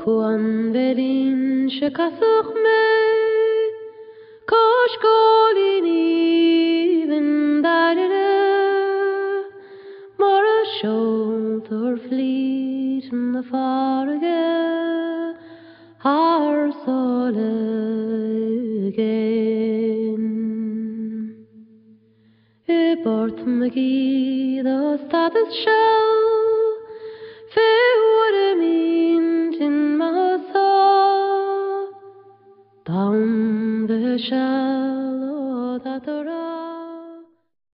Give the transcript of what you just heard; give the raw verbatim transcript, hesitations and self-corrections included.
Juan Belin shekasuch me kosh kolini vindare mar a shoulder fleet in the farge har sole again e bort magi the status show fe what I mean in my soul down the shallow that